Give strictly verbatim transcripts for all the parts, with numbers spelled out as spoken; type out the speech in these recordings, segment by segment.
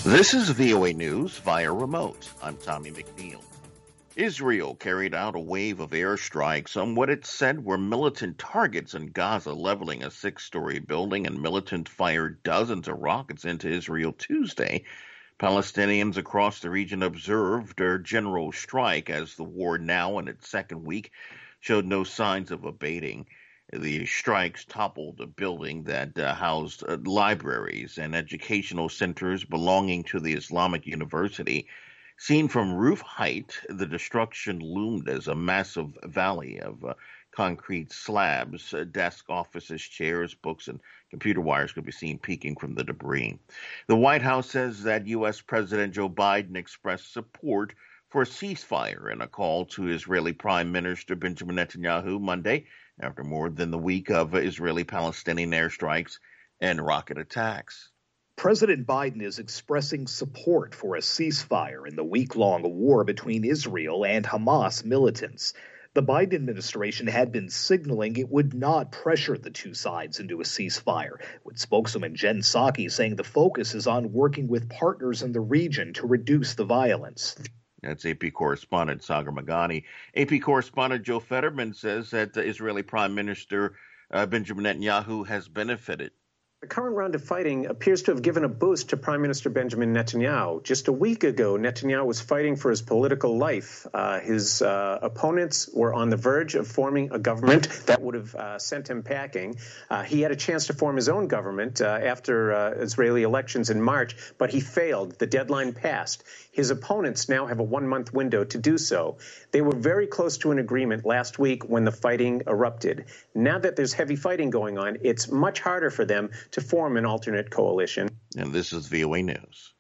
This is V O A News via remote. I'm Tommy McNeil. Israel carried out a wave of airstrikes on what it said were militant targets in Gaza, leveling a six-story building, and militants fired dozens of rockets into Israel Tuesday. Palestinians across the region observed their general strike as the war, now in its second week, showed no signs of abating. The strikes toppled a building that uh, housed uh, libraries and educational centers belonging to the Islamic University. Seen from roof height, the destruction loomed as a massive valley of uh, concrete slabs. Uh, desk, offices, chairs, books, and computer wires could be seen peeking from the debris. The White House says that U S. President Joe Biden expressed support for a ceasefire in a call to Israeli Prime Minister Benjamin Netanyahu Monday, after more than the week of Israeli-Palestinian airstrikes and rocket attacks. President Biden is expressing support for a ceasefire in the week-long war between Israel and Hamas militants. The Biden administration had been signaling it would not pressure the two sides into a ceasefire, with spokeswoman Jen Psaki saying the focus is on working with partners in the region to reduce the violence. That's A P correspondent Sagar Meghani. A P correspondent Joe Fetterman says that the Israeli Prime Minister uh, Benjamin Netanyahu has benefited. The current round of fighting appears to have given a boost to Prime Minister Benjamin Netanyahu. Just a week ago, Netanyahu was fighting for his political life. Uh, his uh, opponents were on the verge of forming a government that would have uh, sent him packing. Uh, he had a chance to form his own government uh, after uh, Israeli elections in March, but he failed. The deadline passed. His opponents now have a one-month window to do so. They were very close to an agreement last week when the fighting erupted. Now that there's heavy fighting going on, it's much harder for them to form an alternate coalition. And this is V O A News.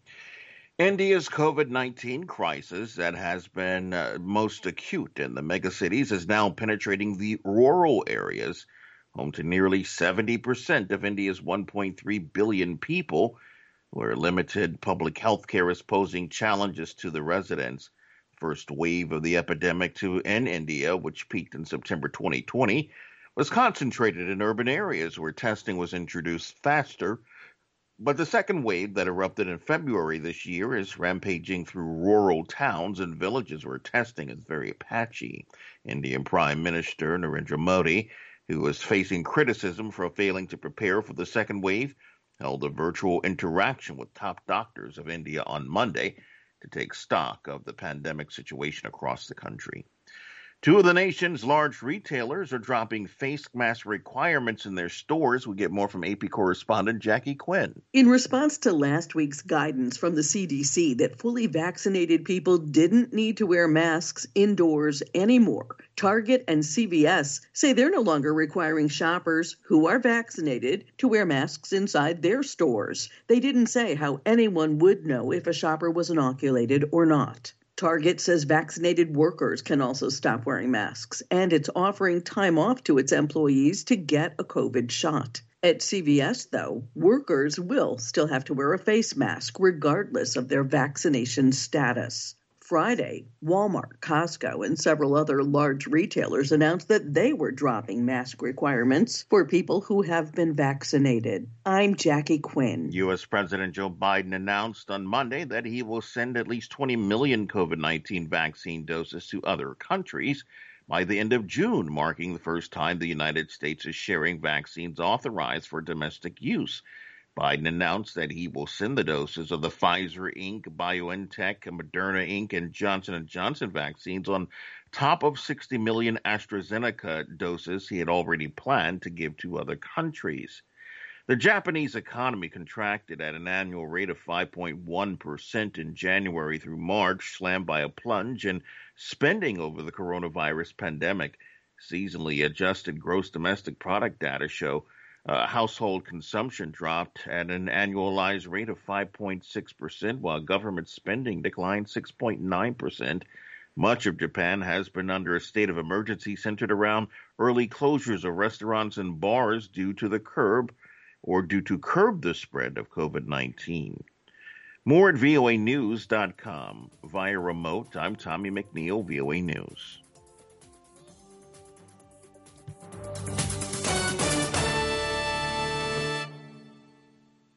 India's COVID nineteen crisis that has been uh, most acute in the megacities is now penetrating the rural areas, home to nearly seventy percent of India's one point three billion people, where limited public health care is posing challenges to the residents. First wave of the epidemic to end India, which peaked in September twenty twenty, was concentrated in urban areas where testing was introduced faster. But the second wave that erupted in February this year is rampaging through rural towns and villages where testing is very patchy. Indian Prime Minister Narendra Modi, who is facing criticism for failing to prepare for the second wave, held a virtual interaction with top doctors of India on Monday to take stock of the pandemic situation across the country. Two of the nation's large retailers are dropping face mask requirements in their stores. We get more from A P correspondent Jackie Quinn. In response to last week's guidance from the C D C that fully vaccinated people didn't need to wear masks indoors anymore, Target and C V S say they're no longer requiring shoppers who are vaccinated to wear masks inside their stores. They didn't say how anyone would know if a shopper was inoculated or not. Target says vaccinated workers can also stop wearing masks, and it's offering time off to its employees to get a COVID shot. At C V S, though, workers will still have to wear a face mask regardless of their vaccination status. Friday, Walmart, Costco, and several other large retailers announced that they were dropping mask requirements for people who have been vaccinated. I'm Jackie Quinn. U S. President Joe Biden announced on Monday that he will send at least twenty million COVID nineteen vaccine doses to other countries by the end of June, marking the first time the United States is sharing vaccines authorized for domestic use. Biden announced that he will send the doses of the Pfizer Incorporated, BioNTech, Moderna Incorporated, and Johnson and Johnson vaccines on top of sixty million AstraZeneca doses he had already planned to give to other countries. The Japanese economy contracted at an annual rate of five point one percent in January through March, slammed by a plunge in spending over the coronavirus pandemic. Seasonally adjusted gross domestic product data show Uh, household consumption dropped at an annualized rate of five point six percent, while government spending declined six point nine percent. Much of Japan has been under a state of emergency centered around early closures of restaurants and bars due to the curb or due to curb the spread of COVID nineteen. More at V O A news dot com. Via remote, I'm Tommy McNeil, V O A News.